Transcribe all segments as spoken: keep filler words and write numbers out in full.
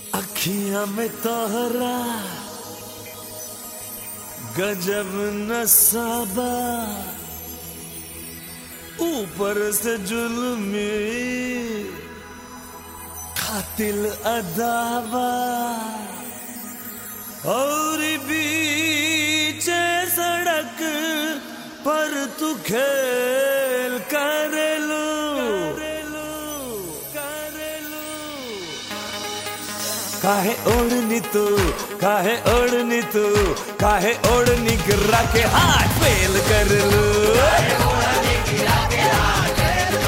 अखियां में तोहरा गजब नसाबा, ऊपर से जुल्मी कातिल अदावा, और बीचे सड़क पर तू खेल करेलू काहे ओढ़नी तू, काहे ओढ़नी तू, काहे ओढ़नी गिरा के हाथ फेल कर लू, काहे ओढ़नी गिरा के हाथ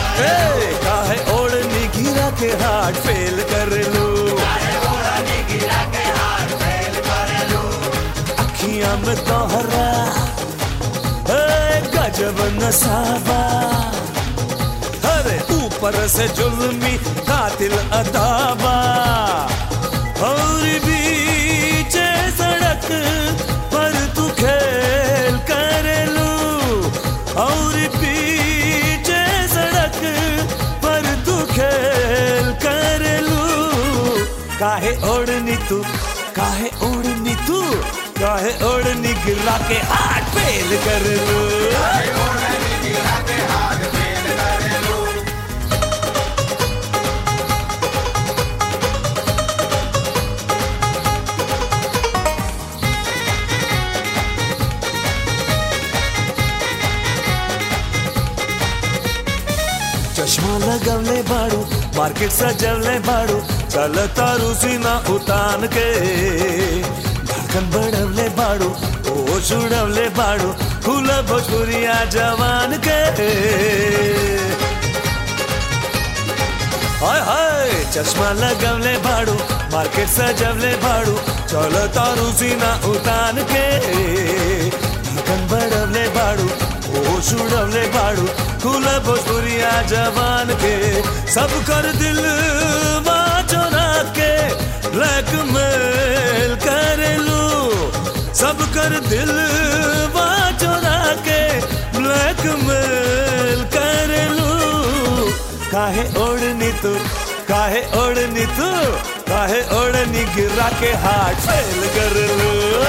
फेल कर लू, अखियां में तोहरा गजब नसाबा, अरे ऊपर से जुल्मी कातिल अदावा, और बीचे सड़क पर तू खेल करेलू, और बीचे सड़क पर तू खेल करेलू, काहे ओढ़नी तू, काहे ओढ़नी तू, काहे ओढ़नी गिरा के हाथ फेल करेलू, काहे ओढ़नी गिरा के हाथ फेल करेलू। चश्मा लगवले बाड़ू, मार्केट सजवले बाड़ू, चल तारू सीना उतान के, धड़कन बढ़वले बाड़ू, होश उड़वले बाड़ू, खुल भोजपुरिया जवान के, हाय हाय चश्मा लगवले बाड़ू, मार्केट सजवले बाड़ू, चल तारू सीना उतान के, धड़कन बढ़वले बाड़ू, होश उड़वले बाड़ू, खुल भोजपुरिया जवान के, सब कर दिल चोरा के ब्लैकमेल करेलू, सब कर दिल चोरा के ब्लैकमेल करेलू, काहे ओढ़नी तू, काहे ओढ़नी तू, काहे ओढ़नी गिरा के हाथ फेल करेलू,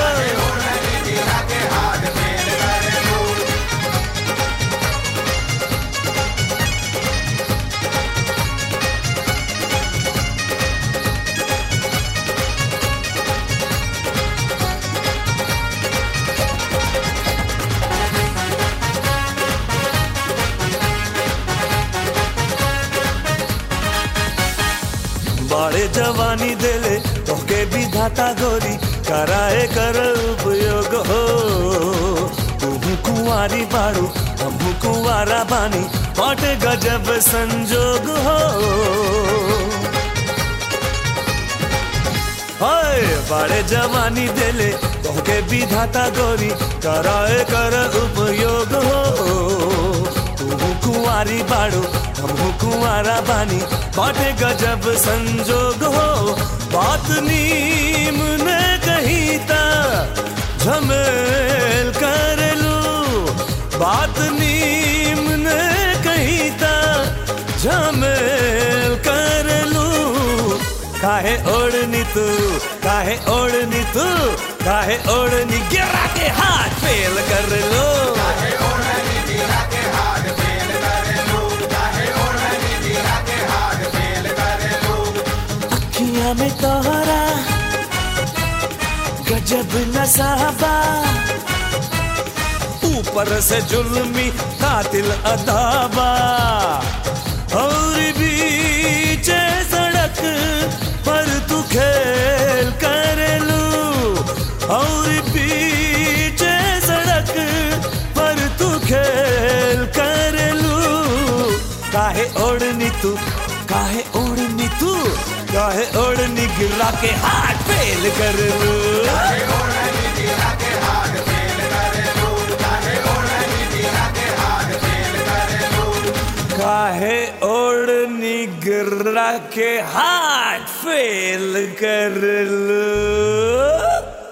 बाड़े जवानी देले तोहके भी धाता गोरी, कराए कर उपयोग हो, तू कुंवारी बाड़ू, हम कुंवारा बानी, बाटे गजब संजोग हो, हाय बाड़े जवानी देले तोहके भी धाता गोरी, कराए कर उपयोग हो, तू कुंवारी बाड़ू, हम कुंवारा बानी, बाटे गजब संजोग हो, बात नीम ने कही ता झमेल करेलू, बात नीम ने कही ता झमेल करेलू, काहे ओढ़नी तू, काहे ओढ़नी तू, काहे ओढ़नी गिरा के हाथ फेल करेलू, काहे ओढ़नी गिरा के हाथ फेल करेलू, काहे ओढ़नी गिरा के हाथ फेल करेलू, अखियां में तोहरा गजब नसाबा, ऊपर से जुल्मी कातिल अदावा, और बीचे सड़क पर तू खेल करेलू, और बीचे सड़क पर तू खेल करेलू, काहे ओढ़नी तू, काहे ओढ़नी तू, काहे ओढ़नी गिरा के हाथ फेल करेलू, काहे ओढ़नी गिरा के हाथ फेल करेलू, काहे ओढ़नी गिरा के हाथ फेल करेलू, काहे ओढ़नी गिरा के हाथ फेल करेलू।